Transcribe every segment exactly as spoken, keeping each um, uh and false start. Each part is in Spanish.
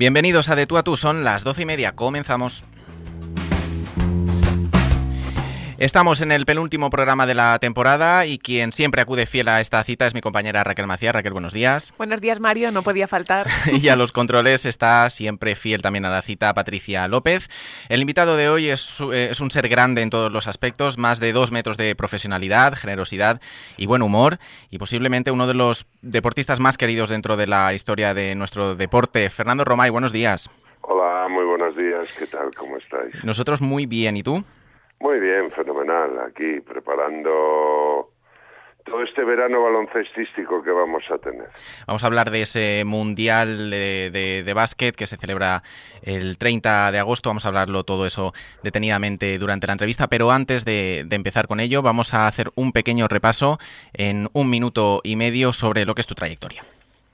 Bienvenidos a De Tú a Tú, son las doce y media, comenzamos. Estamos en el penúltimo programa de la temporada y quien siempre acude fiel a esta cita es mi compañera Raquel Macías. Raquel, buenos días. Buenos días, Mario, no podía faltar. Y a los controles está siempre fiel también a la cita Patricia López. El invitado de hoy es, es un ser grande en todos los aspectos, más de dos metros de profesionalidad, generosidad y buen humor, y posiblemente uno de los deportistas más queridos dentro de la historia de nuestro deporte. Fernando Romay, buenos días. Hola, muy buenos días, ¿qué tal? ¿Cómo estáis? Nosotros muy bien, ¿y tú? Muy bien, fenomenal, aquí preparando todo este verano baloncestístico que vamos a tener. Vamos a hablar de ese Mundial de, de, de básquet que se celebra el treinta de agosto, vamos a hablarlo todo eso detenidamente durante la entrevista, pero antes de, de empezar con ello vamos a hacer un pequeño repaso en un minuto y medio sobre lo que es tu trayectoria.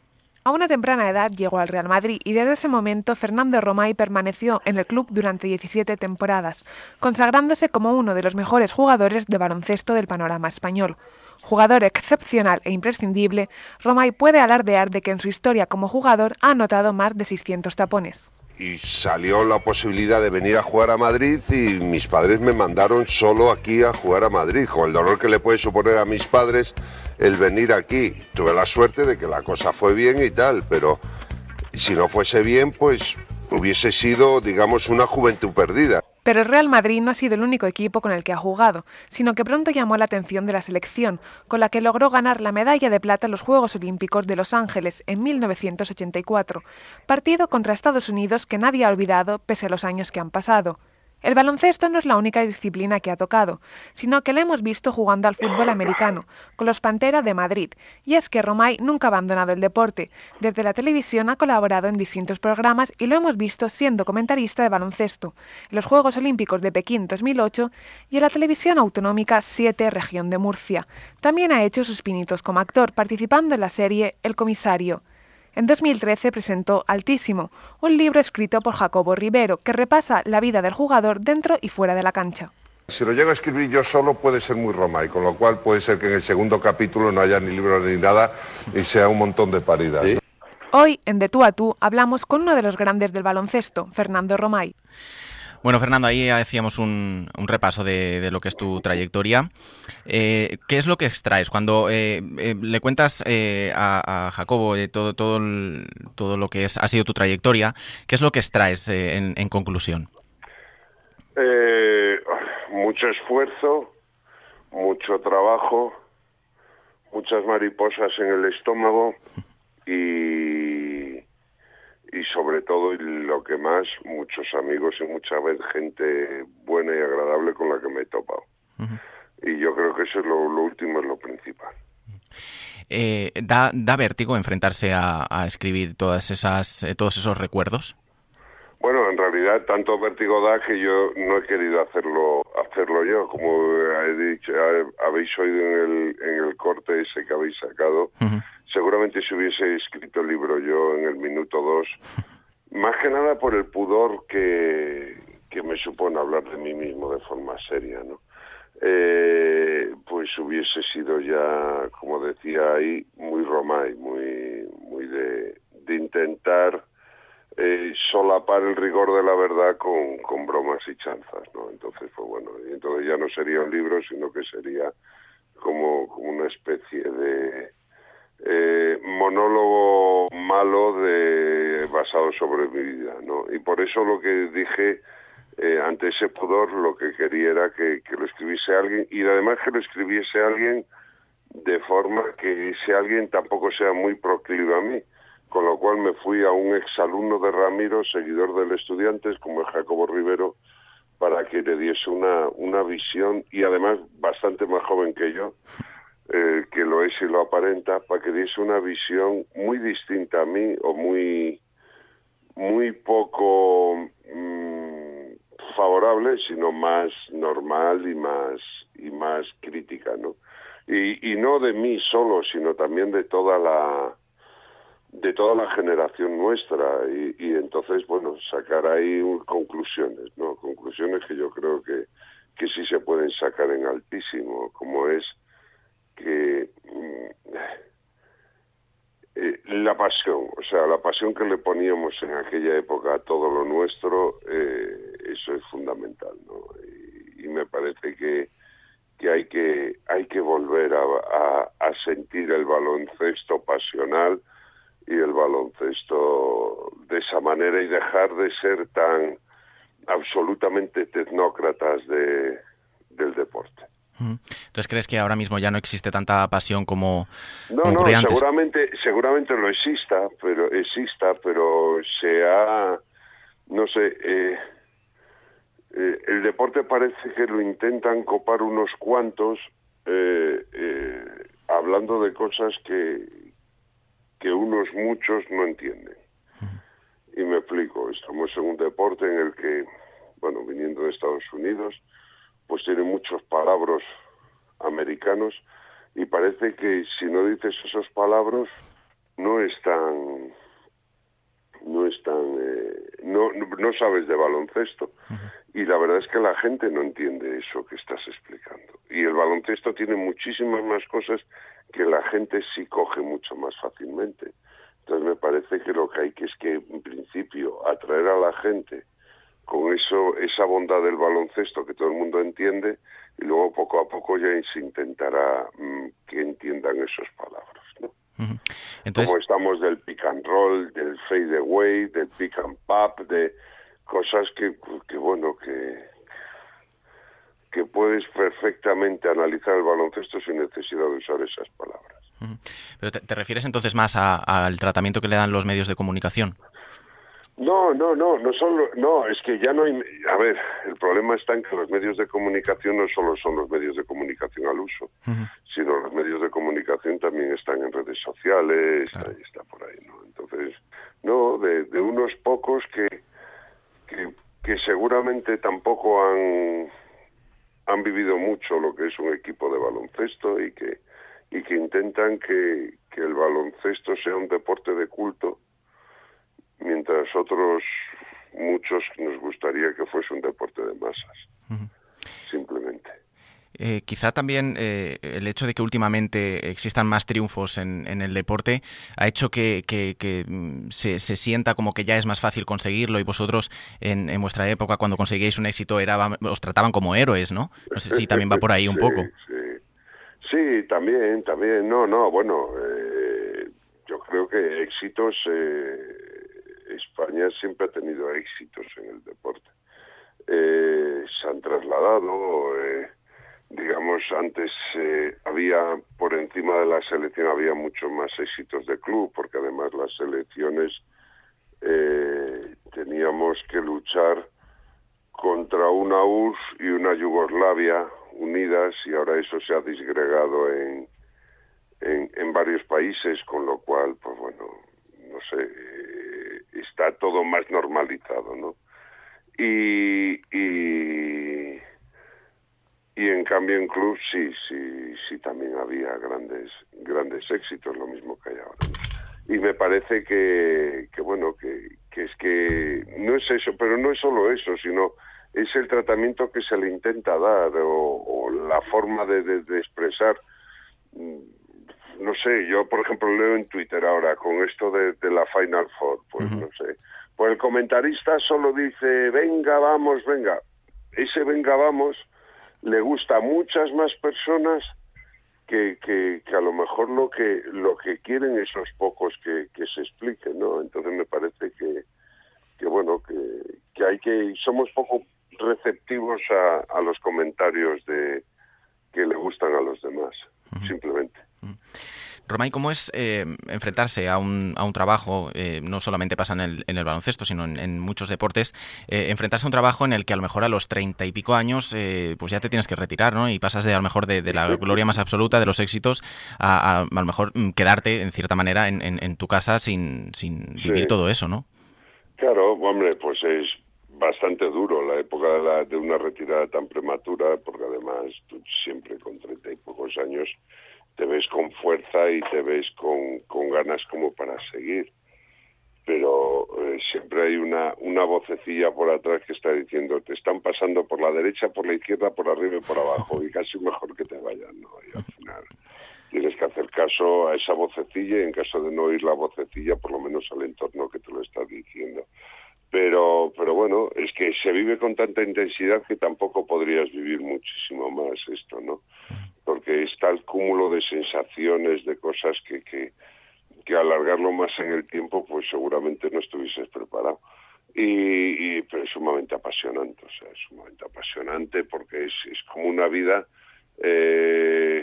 A una temprana edad llegó al Real Madrid y desde ese momento Fernando Romay permaneció en el club durante diecisiete temporadas, consagrándose como uno de los mejores jugadores de baloncesto del panorama español. Jugador excepcional e imprescindible, Romay puede alardear de que en su historia como jugador ha anotado más de seiscientos tapones. Y salió la posibilidad de venir a jugar a Madrid y mis padres me mandaron solo aquí a jugar a Madrid, con el dolor que le puede suponer a mis padres el venir aquí. Tuve la suerte de que la cosa fue bien y tal, pero si no fuese bien, pues hubiese sido, digamos, una juventud perdida. Pero el Real Madrid no ha sido el único equipo con el que ha jugado, sino que pronto llamó la atención de la selección, con la que logró ganar la medalla de plata en los Juegos Olímpicos de Los Ángeles en mil novecientos ochenta y cuatro, partido contra Estados Unidos que nadie ha olvidado pese a los años que han pasado. El baloncesto no es la única disciplina que ha tocado, sino que le hemos visto jugando al fútbol americano, con los Pantera de Madrid, y es que Romay nunca ha abandonado el deporte. Desde la televisión ha colaborado en distintos programas y lo hemos visto siendo comentarista de baloncesto, en los Juegos Olímpicos de Pekín dos mil ocho y en la televisión autonómica siete Región de Murcia. También ha hecho sus pinitos como actor, participando en la serie El Comisario. En dos mil trece presentó Altísimo, un libro escrito por Jacobo Rivero que repasa la vida del jugador dentro y fuera de la cancha. Si lo llego a escribir yo solo puede ser muy Romay, con lo cual puede ser que en el segundo capítulo no haya ni libros ni nada y sea un montón de paridas. ¿Sí? Hoy, en De Tú a Tú, hablamos con uno de los grandes del baloncesto, Fernando Romay. Bueno, Fernando, ahí hacíamos un, un repaso de, de lo que es tu trayectoria. Eh, ¿Qué es lo que extraes cuando eh, eh, le cuentas eh, a, a Jacobo eh, todo, todo, el, todo lo que es, ha sido tu trayectoria? ¿Qué es lo que extraes eh, en, en conclusión? Eh, mucho esfuerzo, mucho trabajo, muchas mariposas en el estómago y... y sobre todo, y lo que más, muchos amigos y mucha vez gente buena y agradable con la que me he topado. Uh-huh. Y yo creo que eso es lo, lo último, es lo principal. Eh, ¿da, ¿Da vértigo enfrentarse a, a escribir todas esas, eh, todos esos recuerdos? Bueno, en realidad tanto vértigo da que yo no he querido hacerlo hacerlo yo, como he dicho, habéis oído en el, en el corte ese que habéis sacado. Uh-huh. Seguramente si hubiese escrito el libro yo en el minuto dos, más que nada por el pudor que, que me supone hablar de mí mismo de forma seria, ¿no? Eh, pues hubiese sido ya, como decía ahí, muy Romay, muy, muy de, de intentar eh, solapar el rigor de la verdad con, con bromas y chanzas, ¿no? Entonces, pues bueno, y entonces ya no sería un libro, sino que sería como, como una especie de Eh, monólogo malo de basado sobre mi vida, ¿no? Y por eso lo que dije eh, ante ese pudor, lo que quería era que, que lo escribiese alguien y además que lo escribiese alguien de forma que ese alguien tampoco sea muy proclive a mí, con lo cual me fui a un exalumno de Ramiro, seguidor del Estudiantes, como es Jacobo Rivero, para que le diese una, una visión, y además bastante más joven que yo, Eh, que lo es y lo aparenta, para que diese una visión muy distinta a mí o muy muy poco mmm, favorable, sino más normal y más y más crítica, ¿no? Y, y no de mí solo, sino también de toda la de toda la generación nuestra y, y entonces, bueno, sacar ahí conclusiones, ¿no? Conclusiones que yo creo que, que sí se pueden sacar en altísimo, como es que eh, la pasión, o sea, la pasión que le poníamos en aquella época a todo lo nuestro, eh, eso es fundamental, ¿no? Y, y me parece que, que hay que hay que volver a, a, a sentir el baloncesto pasional y el baloncesto de esa manera y dejar de ser tan absolutamente tecnócratas de, del deporte. Entonces, ¿crees que ahora mismo ya no existe tanta pasión como, no, como ocurría no, antes? seguramente, seguramente lo exista, pero exista, pero se ha, no sé, eh, eh, el deporte parece que lo intentan copar unos cuantos, eh, eh, hablando de cosas que, que unos muchos no entienden. Y me explico, estamos en un deporte en el que, bueno, viniendo de Estados Unidos, pues tiene muchos palabras americanos y parece que si no dices esos palabras no están, no están, eh, no, no sabes de baloncesto. Uh-huh. Y la verdad es que la gente no entiende eso que estás explicando. Y el baloncesto tiene muchísimas más cosas que la gente sí coge mucho más fácilmente. Entonces me parece que lo que hay que es que, en principio, atraer a la gente con eso, esa bondad del baloncesto que todo el mundo entiende, y luego poco a poco ya se intentará mmm, que entiendan esas palabras, ¿no? Uh-huh. Entonces... Como estamos del pick and roll, del fade away, del pick and pop, de cosas que, que bueno, que, que puedes perfectamente analizar el baloncesto sin necesidad de usar esas palabras. Uh-huh. Pero te, te refieres entonces más a, al tratamiento que le dan los medios de comunicación. No, no, no, no solo, no, es que ya no hay, a ver, el problema está en que los medios de comunicación no solo son los medios de comunicación al uso, uh-huh. sino los medios de comunicación también están en redes sociales, claro. Ahí está por ahí, ¿no? Entonces, no, de, de unos pocos que, que, que seguramente tampoco han, han vivido mucho lo que es un equipo de baloncesto y que, y que intentan que, que el baloncesto sea un deporte de culto, mientras otros, muchos, nos gustaría que fuese un deporte de masas, uh-huh. simplemente. Eh, quizá también eh, el hecho de que últimamente existan más triunfos en, en el deporte ha hecho que, que, que se, se sienta como que ya es más fácil conseguirlo y vosotros en, en vuestra época cuando conseguíais un éxito era, os trataban como héroes, ¿no? No sé si también va por ahí un sí, poco. Sí. sí, también, también, no, no, bueno, eh, yo creo que éxitos... Eh, España siempre ha tenido éxitos en el deporte. Eh, se han trasladado, eh, digamos, antes eh, había, por encima de la selección, había muchos más éxitos de club, porque además las selecciones eh, teníamos que luchar contra una U R S S y una Yugoslavia unidas, y ahora eso se ha disgregado en, en, en varios países, con lo cual, pues bueno, no sé... Eh, está todo más normalizado, ¿no? Y, y, y en cambio en club sí, sí, sí también había grandes, grandes éxitos, lo mismo que hay ahora, ¿no? Y me parece que, que bueno, que, que es que no es eso, pero no es solo eso, sino es el tratamiento que se le intenta dar o, o la forma de, de, de expresar. No sé, yo por ejemplo leo en Twitter ahora con esto de, de la Final Four, pues uh-huh. no sé, pues el comentarista solo dice venga, vamos, venga, ese venga, vamos le gusta a muchas más personas que, que, que a lo mejor lo que lo que quieren esos pocos que, que se expliquen, ¿no? Entonces me parece que, que bueno, que, que hay que, somos poco receptivos a, a los comentarios de que le gustan a los demás, uh-huh. simplemente. Romay, ¿cómo es eh, enfrentarse a un, a un trabajo, eh, no solamente pasa en el, en el baloncesto, sino en, en muchos deportes, eh, enfrentarse a un trabajo en el que a lo mejor a los treinta y pico años eh, pues ya te tienes que retirar, ¿no? Y pasas de a lo mejor de, de la gloria más absoluta, de los éxitos, a, a, a lo mejor quedarte, en cierta manera, en, en, en tu casa sin, sin vivir sí. todo eso, ¿no? Claro, hombre, pues es bastante duro la época de, la, de una retirada tan prematura, porque además tú siempre con treinta y pocos años te ves con fuerza y te ves con, con ganas como para seguir. Pero eh, siempre hay una, una vocecilla por atrás que está diciendo te están pasando por la derecha, por la izquierda, por arriba y por abajo, y casi mejor que te vayan, ¿no? Y al final tienes que hacer caso a esa vocecilla, y en caso de no oír la vocecilla, por lo menos al entorno que te lo está diciendo. Pero, pero bueno, es que se vive con tanta intensidad que tampoco podrías vivir muchísimo más esto, ¿no? Porque está el cúmulo de sensaciones, de cosas que, que, que alargarlo más en el tiempo, pues seguramente no estuvieses preparado. Y, y pero es sumamente apasionante, o sea, es sumamente apasionante porque es, es como una vida eh,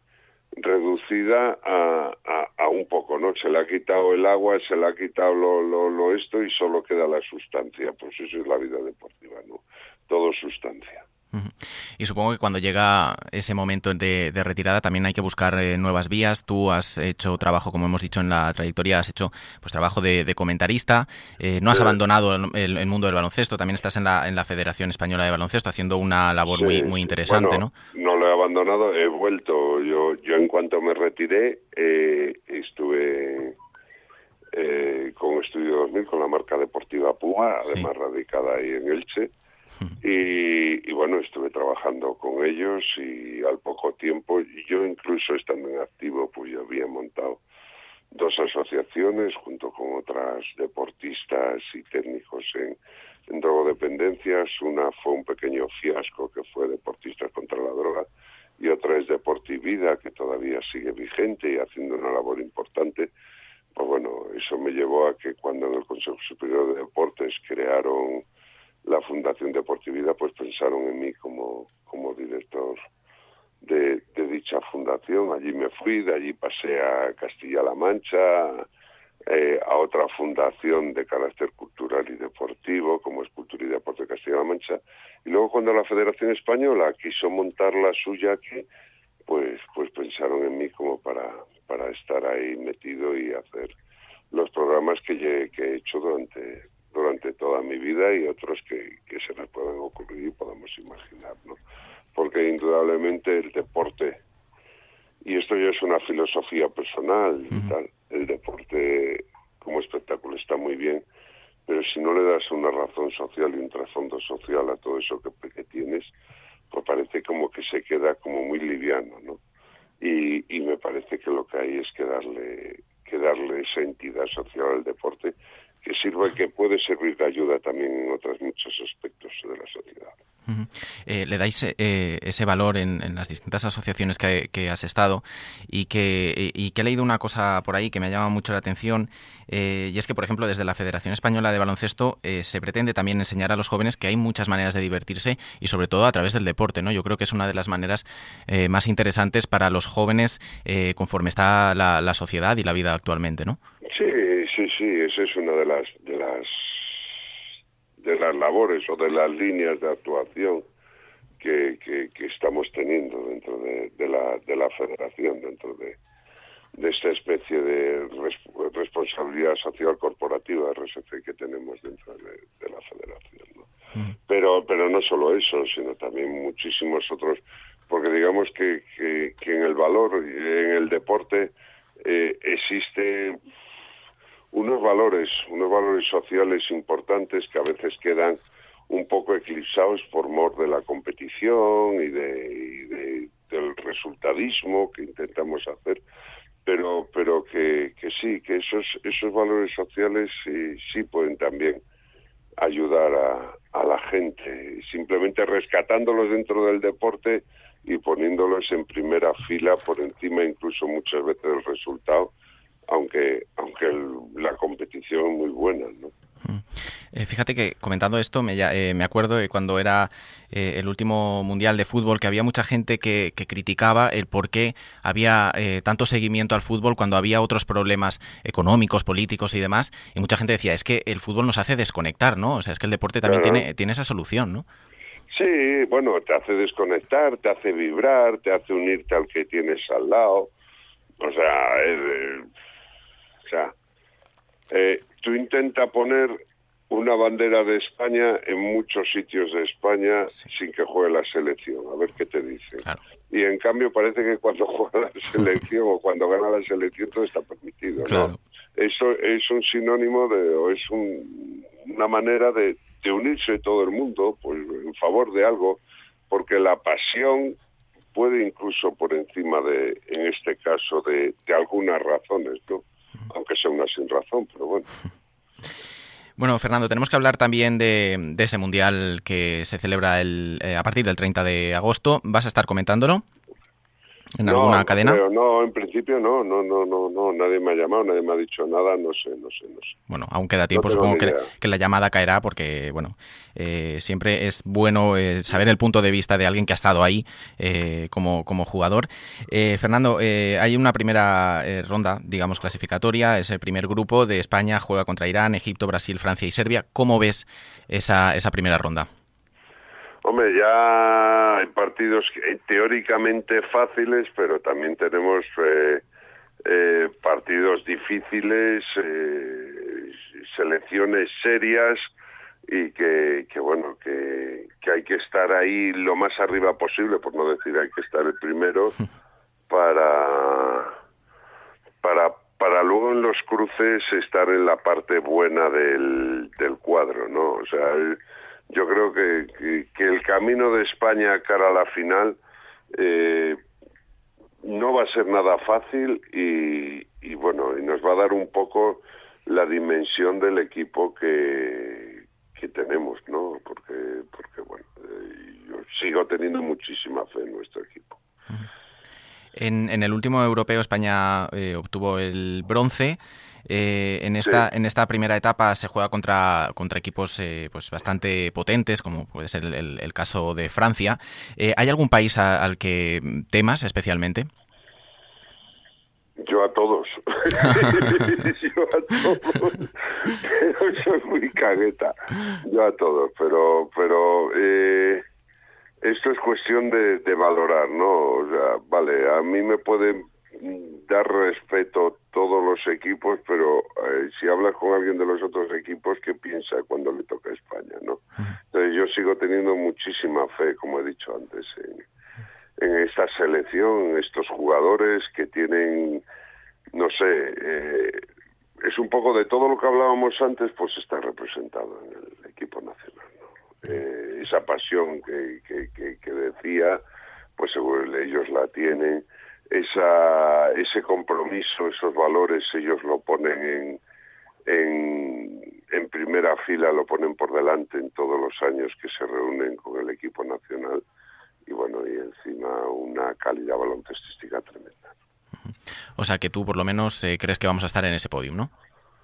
reducida a, a, a un poco, ¿no? Se le ha quitado el agua, se le ha quitado lo, lo, lo esto y solo queda la sustancia. Pues eso es la vida deportiva, ¿no? Todo sustancia. Y supongo que cuando llega ese momento de, de retirada también hay que buscar eh, nuevas vías. Tú has hecho trabajo, como hemos dicho en la trayectoria, has hecho pues trabajo de, de comentarista. Eh, no has sí. abandonado el, el mundo del baloncesto. También estás en la en la Federación Española de Baloncesto haciendo una labor sí. muy muy interesante, bueno, ¿no? No lo he abandonado, he vuelto. Yo yo en cuanto me retiré eh, estuve eh, con Estudio dos mil con la marca deportiva Puma, además sí. radicada ahí en Elche. Y, y bueno, estuve trabajando con ellos y al poco tiempo, y yo incluso estando en activo, pues yo había montado dos asociaciones junto con otras deportistas y técnicos en, en drogodependencias. Una fue un pequeño fiasco que fue Deportistas contra la Droga y otra es Deportivida, que todavía sigue vigente y haciendo una labor importante. Pues bueno, eso me llevó a que cuando en el Consejo Superior de Deportes crearon la Fundación Deportividad, pues pensaron en mí como, como director de, de dicha fundación. Allí me fui, de allí pasé a Castilla-La Mancha, eh, a otra fundación de carácter cultural y deportivo, como es Cultura y Deporte de Castilla-La Mancha. Y luego cuando la Federación Española quiso montar la suya aquí, pues, pues pensaron en mí como para, para estar ahí metido y hacer los programas que, que he hecho durante... durante toda mi vida y otros que, que se nos puedan ocurrir y podamos imaginar, ¿no? Porque indudablemente el deporte, y esto ya es una filosofía personal y uh-huh. tal, el deporte como espectáculo está muy bien, pero si no le das una razón social y un trasfondo social a todo eso que, que tienes, pues parece como que se queda como muy liviano, ¿no? Y, y me parece que lo que hay es que darle, que darle esa entidad social al deporte que sirva y que puede servir de ayuda también en otros muchos aspectos de la sociedad. Uh-huh. Eh, le dais eh, ese valor en, en las distintas asociaciones que, que has estado y que, y que he leído una cosa por ahí que me llama mucho la atención eh, y es que, por ejemplo, desde la Federación Española de Baloncesto eh, se pretende también enseñar a los jóvenes que hay muchas maneras de divertirse y sobre todo a través del deporte, ¿no? Yo creo que es una de las maneras eh, más interesantes para los jóvenes eh, conforme está la, la sociedad y la vida actualmente, ¿no? Sí, sí, sí, esa es una de las de las de las labores o de las líneas de actuación que, que, que estamos teniendo dentro de, de la de la federación, dentro de, de esta especie de res, responsabilidad social corporativa R S C que tenemos dentro de, de la federación, ¿no? Mm. Pero pero no solo eso, sino también muchísimos otros, porque digamos que, que, que en el valor, en el deporte eh, existe unos valores, unos valores sociales importantes que a veces quedan un poco eclipsados por mor de la competición y, de, y de, del resultadismo que intentamos hacer, pero pero que, que sí, que esos esos valores sociales sí, sí pueden también ayudar a, a la gente, simplemente rescatándolos dentro del deporte y poniéndolos en primera fila por encima incluso muchas veces del resultado, aunque aunque el, la competición es muy buena, ¿no? Eh, fíjate que comentando esto me, eh, me acuerdo de cuando era eh, el último mundial de fútbol, que había mucha gente que, que criticaba el por qué había eh, tanto seguimiento al fútbol cuando había otros problemas económicos, políticos y demás, y mucha gente decía, es que el fútbol nos hace desconectar, ¿no? O sea, es que el deporte también claro. tiene, tiene esa solución, ¿no? Sí, bueno, te hace desconectar, te hace vibrar, te hace unirte al que tienes al lado, o sea, eh, o sea, eh, tú intenta poner una bandera de España en muchos sitios de España sí. sin que juegue la selección, a ver qué te dicen. Claro. Y en cambio parece que cuando juega la selección o cuando gana la selección todo está permitido, claro. ¿no? Eso es un sinónimo de, o es un, una manera de, de unirse todo el mundo pues en favor de algo, porque la pasión puede incluso por encima de, en este caso, de, de algunas razones, ¿no? Aunque sea una sin razón, pero bueno. Bueno, Fernando, tenemos que hablar también de, de ese Mundial que se celebra el, eh, a partir del treinta de agosto. ¿Vas a estar comentándolo en no, alguna no cadena? Creo, no, en principio no, no, no, no, no, nadie me ha llamado, nadie me ha dicho nada, no sé, no sé, no sé. Bueno, aún queda tiempo, no supongo que, que la llamada caerá porque, bueno, eh, siempre es bueno eh, saber el punto de vista de alguien que ha estado ahí eh, como, como jugador. Eh, Fernando, eh, hay una primera eh, ronda, digamos, clasificatoria, es el primer grupo de España, juega contra Irán, Egipto, Brasil, Francia y Serbia. ¿Cómo ves esa, esa primera ronda? Hombre, ya hay partidos que, teóricamente fáciles, pero también tenemos eh, eh, partidos difíciles, eh, selecciones serias y que, que bueno, que, que hay que estar ahí lo más arriba posible, por no decir hay que estar el primero, para, para, para luego en los cruces estar en la parte buena del, del cuadro, ¿no? O sea, el, yo creo que, que, que el camino de España cara a la final eh, no va a ser nada fácil y, y bueno, y nos va a dar un poco la dimensión del equipo que, que tenemos, ¿no? Porque, porque bueno, eh, yo sigo teniendo muchísima fe en nuestro equipo. En, en el último europeo España eh, obtuvo el bronce. Eh, en esta sí. en esta primera etapa se juega contra contra equipos eh, pues bastante potentes, como puede ser el, el, el caso de Francia. Eh, ¿Hay algún país a, al que temas especialmente? Yo a todos. Yo a todos. Pero soy muy cagueta. Yo a todos. Pero pero eh, esto es cuestión de, de valorar, ¿no? O sea, vale, a mí me pueden dar respeto todos los equipos, pero eh, si hablas con alguien de los otros equipos, ¿qué piensa cuando le toca a España, no? Entonces yo sigo teniendo muchísima fe, como he dicho antes, en, en esta selección, en estos jugadores que tienen, no sé, eh, es un poco de todo lo que hablábamos antes, pues está representado en el equipo nacional, ¿no? Eh, esa pasión que, que, que, que decía, pues seguro ellos la tienen. Esa, ese compromiso, esos valores, ellos lo ponen en, en, en primera fila, lo ponen por delante en todos los años que se reúnen con el equipo nacional y bueno, y encima una calidad baloncestística tremenda. O sea que tú por lo menos eh, crees que vamos a estar en ese podium, ¿no?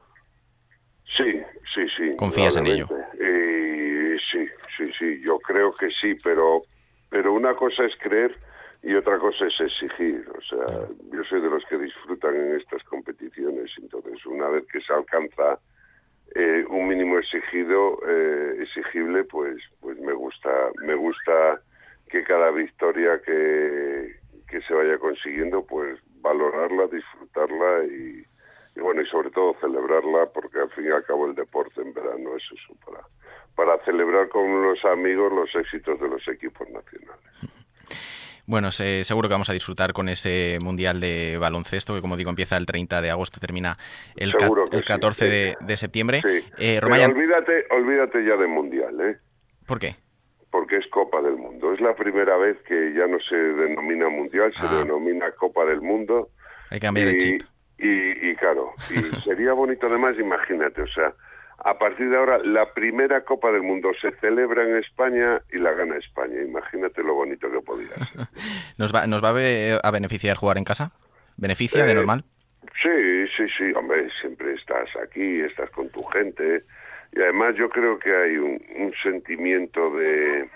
Sí, sí, sí. ¿Confías en ello? Eh, sí, sí, sí, yo creo que sí, pero, pero una cosa es creer y otra cosa es exigir, o sea, yo soy de los que disfrutan en estas competiciones, entonces una vez que se alcanza eh, un mínimo exigido, eh, exigible, pues, pues me gusta, me gusta que cada victoria que, que se vaya consiguiendo, pues valorarla, disfrutarla y, y bueno, y sobre todo celebrarla, porque al fin y al cabo el deporte en verano es eso, para, para celebrar con los amigos los éxitos de los equipos nacionales. Bueno, se, seguro que vamos a disfrutar con ese Mundial de baloncesto, que como digo empieza el treinta de agosto, termina el, ca el catorce sí, de, de septiembre. Sí. Eh, Romayan... Pero olvídate, olvídate ya de Mundial, ¿eh? ¿Por qué? Porque es Copa del Mundo. Es la primera vez que ya no se denomina Mundial, se ah. denomina Copa del Mundo. Hay que cambiar y, el chip. Y, y claro, y sería bonito además, imagínate, o sea, a partir de ahora, la primera Copa del Mundo se celebra en España y la gana España. Imagínate lo bonito que podría ser. ¿Nos va, nos va a beneficiar jugar en casa? ¿Beneficia eh, de normal? Sí, sí, sí, hombre, siempre estás aquí, estás con tu gente. Y además yo creo que hay un, un sentimiento de,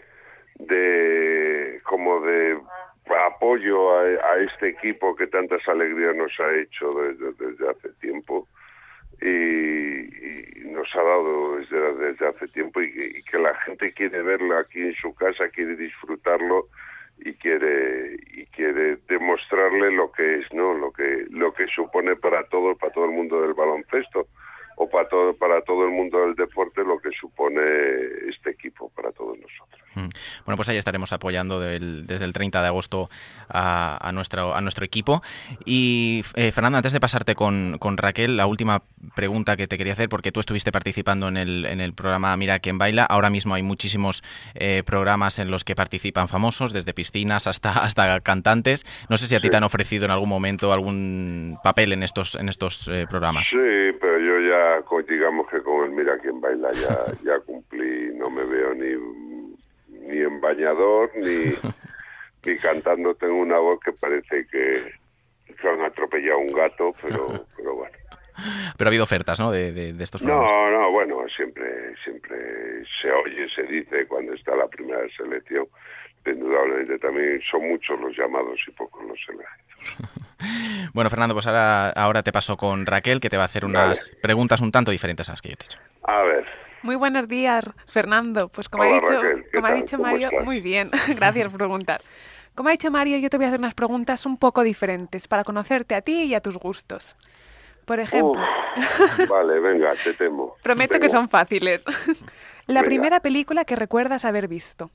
de, como de apoyo a, a este equipo que tantas alegrías nos ha hecho desde, desde hace tiempo. Y, y nos ha dado desde, desde hace tiempo y que, y que la gente quiere verlo aquí en su casa, quiere disfrutarlo y quiere y quiere demostrarle lo que es, ¿no? Lo que lo que supone para todo para todo el mundo del baloncesto o para todo para todo el mundo del deporte lo que supone este equipo para todos nosotros. Bueno, pues ahí estaremos apoyando del, desde el treinta de agosto a, a, nuestro, a nuestro equipo. Y eh, Fernando, antes de pasarte con, con Raquel, la última pregunta que te quería hacer, porque tú estuviste participando en el, en el programa Mira quién baila. Ahora mismo hay muchísimos eh, programas en los que participan famosos, desde piscinas hasta, hasta cantantes. No sé si a ti sí. te han ofrecido en algún momento algún papel en estos, en estos eh, programas. Sí, pero yo ya, digamos que con el Mira quién baila ya, ya cumplí, no me veo ni... ni en bañador, ni, ni cantando. Tengo una voz que parece que, que han atropellado un gato, pero, pero bueno. Pero ha habido ofertas, ¿no?, de, de, de estos programas. No, no, bueno, siempre siempre se oye, se dice cuando está la primera selección. Indudablemente también son muchos los llamados y pocos los elegidos. Bueno, Fernando, pues ahora, ahora te paso con Raquel, que te va a hacer unas vale. preguntas un tanto diferentes a las que yo te he hecho. A ver. Muy buenos días, Fernando. Pues como Hola, ha dicho, Raquel, como tal? ha dicho ¿Cómo Mario, estás? muy bien, gracias por preguntar. Como ha dicho Mario, yo te voy a hacer unas preguntas un poco diferentes para conocerte a ti y a tus gustos. Por ejemplo... Uf, vale, venga, te temo. Prometo venga. que son fáciles. La venga. primera película que recuerdas haber visto.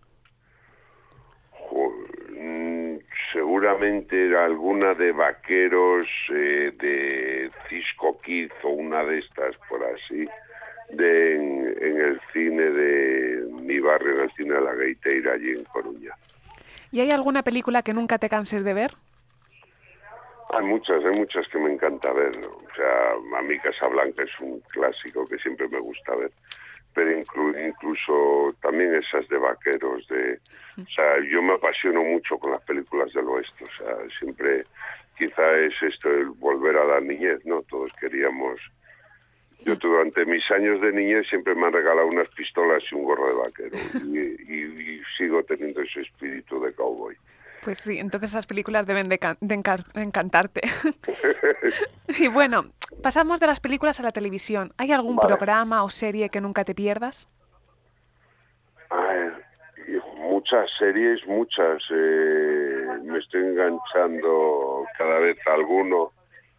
Joder, seguramente era alguna de vaqueros, eh, de Cisco Kid o una de estas por así. De, en, en el cine de mi barrio, en el cine de la Gaiteira, allí en Coruña. ¿Y hay alguna película que nunca te canses de ver? Hay muchas, hay muchas que me encanta ver. O sea, a mí Casablanca es un clásico que siempre me gusta ver. Pero inclu, incluso también esas de vaqueros, de... O sea, yo me apasiono mucho con las películas del oeste. O sea, siempre, quizá es esto, el volver a la niñez, ¿no? Todos queríamos... Yo durante mis años de niñez siempre me han regalado unas pistolas y un gorro de vaquero y, y, y sigo teniendo ese espíritu de cowboy. Pues sí, entonces esas películas deben de, de, encar de encantarte. Y bueno, pasamos de las películas a la televisión. ¿Hay algún vale. programa o serie que nunca te pierdas? Ay, muchas series, muchas. Eh, me estoy enganchando cada vez a alguno.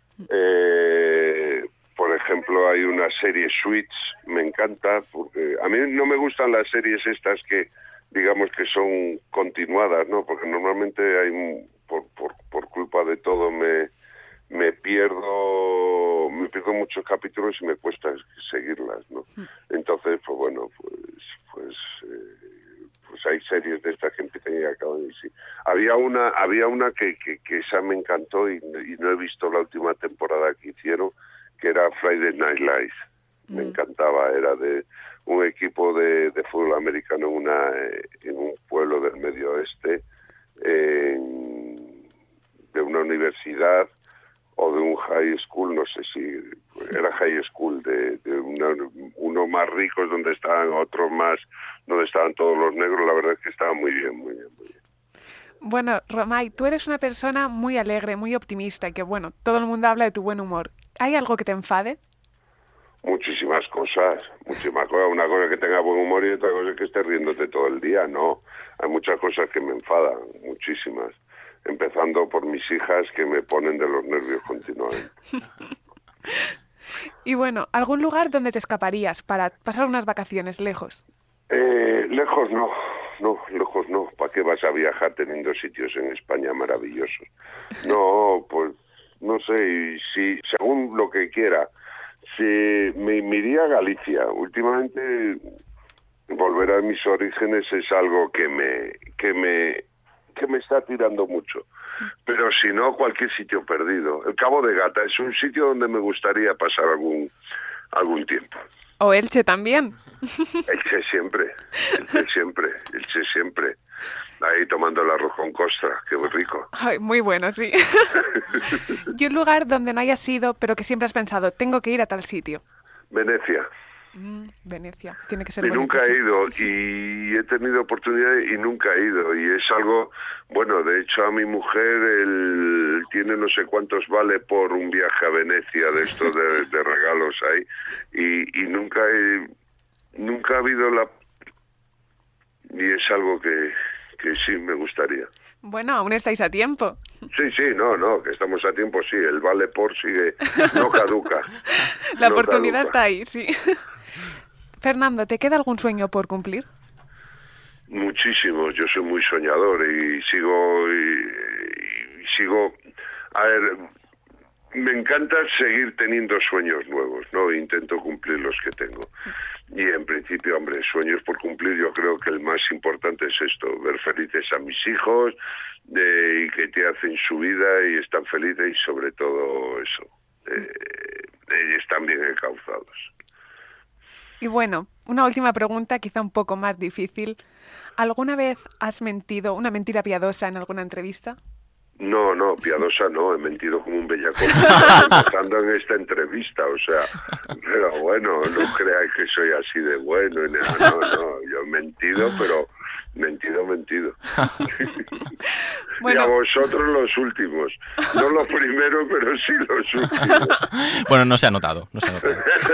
Eh... Por ejemplo, hay una serie Suits, me encanta, porque a mí no me gustan las series estas que, digamos que son continuadas, ¿no? Porque normalmente hay, por, por, por culpa de todo, me, me pierdo me pierdo muchos capítulos y me cuesta seguirlas, ¿no? Entonces, pues bueno, pues pues eh, pues hay series de estas que empiezan y acaban y sí. Había una había una que, que, que esa me encantó y, y no he visto la última temporada que hicieron, que era Friday Night Lights. Me mm. encantaba, era de un equipo de, de fútbol americano en, una, en un pueblo del medio oeste, en, de una universidad o de un high school, no sé si era high school, de, de una, uno más ricos donde estaban, otros más, donde estaban todos los negros. La verdad es que estaba muy bien, muy bien, muy bien. Bueno, Romay, tú eres una persona muy alegre, muy optimista y que, bueno, todo el mundo habla de tu buen humor. ¿Hay algo que te enfade? Muchísimas cosas, muchísimas cosas. Una cosa que tenga buen humor y otra cosa que esté riéndote todo el día, no. Hay muchas cosas que me enfadan, muchísimas. Empezando por mis hijas que me ponen de los nervios continuamente. Y bueno, ¿algún lugar donde te escaparías para pasar unas vacaciones lejos? Eh, lejos no, no, lejos no. ¿Para qué vas a viajar teniendo sitios en España maravillosos? No, pues no sé, si según lo que quiera. Si me, me iría a Galicia. Últimamente volver a mis orígenes es algo que me que me que me está tirando mucho. Pero si no, cualquier sitio perdido. El Cabo de Gata es un sitio donde me gustaría pasar algún algún tiempo. O Elche también. Elche siempre, Elche siempre, Elche siempre. Ahí tomando el arroz con costra, qué muy rico. Ay, muy bueno, sí. ¿Y un lugar donde no hayas ido, pero que siempre has pensado, tengo que ir a tal sitio? Venecia. Mm, Venecia, tiene que ser y bonito. Nunca sí. he ido, y he tenido oportunidad y nunca he ido. Y es algo, bueno, de hecho a mi mujer, él tiene no sé cuántos vale por un viaje a Venecia, de estos de, de regalos ahí. Y, y nunca he, nunca ha habido la... Y es algo que... que sí me gustaría. Bueno, aún estáis a tiempo. Sí, sí, no, no, que estamos a tiempo, sí, el vale por sigue, no caduca. La no oportunidad caduca. está ahí, sí. Fernando, ¿te queda algún sueño por cumplir? Muchísimos, yo soy muy soñador y sigo, y, y sigo, a ver, me encanta seguir teniendo sueños nuevos, ¿no? Intento cumplir los que tengo. Y en principio, hombre, sueños por cumplir, yo creo que el más importante es esto, ver felices a mis hijos, de, y que te hacen su vida y están felices y sobre todo eso, eh, y están bien encauzados. Y bueno, una última pregunta, quizá un poco más difícil. ¿Alguna vez has mentido, una mentira piadosa en alguna entrevista? No, no, piadosa no, he mentido como un bellaco empezando en esta entrevista, o sea, pero bueno, no creáis que soy así de bueno, no, no, no, yo he mentido, pero mentido, mentido. Bueno. Y a vosotros los últimos, no los primeros, pero sí los últimos. Bueno, no se ha notado, no se ha notado.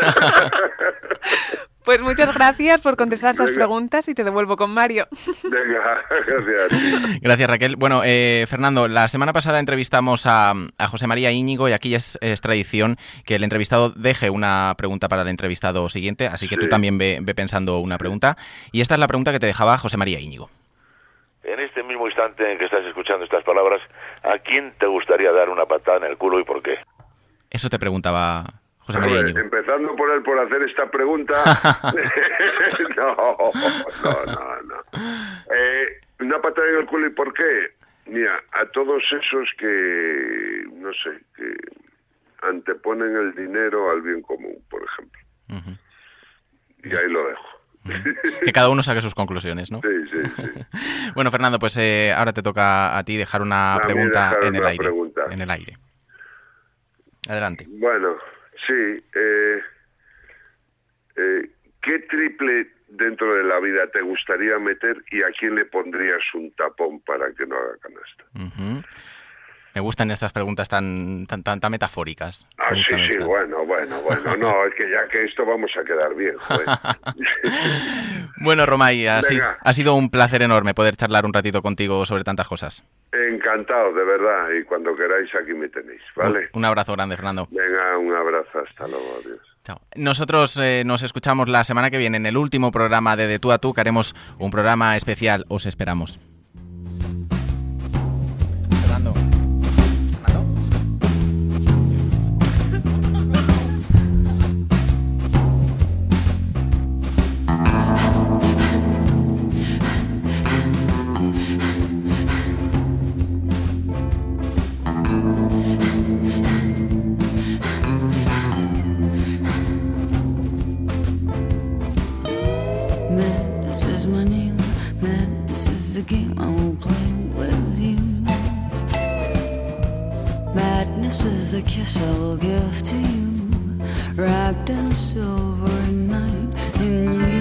Pues muchas gracias por contestar estas Venga. preguntas y te devuelvo con Mario. Venga, gracias. Gracias, Raquel. Bueno, eh, Fernando, la semana pasada entrevistamos a, a José María Íñigo y aquí es, es tradición que el entrevistado deje una pregunta para el entrevistado siguiente, así que sí. Tú también ve, ve pensando una pregunta. Y esta es la pregunta que te dejaba José María Íñigo. En este mismo instante en que estás escuchando estas palabras, ¿a quién te gustaría dar una patada en el culo y por qué? Eso te preguntaba José María Íñigo. Empezando por él por hacer esta pregunta. no, no, no, no. Eh, una patada en el culo, ¿y por qué? Mira, a todos esos que, no sé, que anteponen el dinero al bien común, por ejemplo. Uh-huh. Y ahí lo dejo. Que cada uno saque sus conclusiones, ¿no? Sí, sí, sí. Bueno, Fernando, pues eh, ahora te toca a ti dejar una a pregunta en el una aire. Pregunta. En el aire. Adelante. Bueno, sí. Eh, eh, ¿Qué triple dentro de la vida te gustaría meter y a quién le pondrías un tapón para que no haga canasta? Uh-huh. Me gustan estas preguntas tan tan tan, tan metafóricas. Ah, sí, sí, estas. bueno, bueno, bueno. No, es que ya que esto vamos a quedar bien, joder. Bueno, Romay, ha, si, ha sido un placer enorme poder charlar un ratito contigo sobre tantas cosas. Encantado, de verdad, y cuando queráis aquí me tenéis, ¿vale? Un, un abrazo grande, Fernando. Venga, un abrazo, hasta luego, adiós. Chao. Nosotros eh, nos escuchamos la semana que viene en el último programa de De Tú a Tú, que haremos un programa especial. Os esperamos. Fernando. Madness is the kiss I will give to you, wrapped in silver night in you.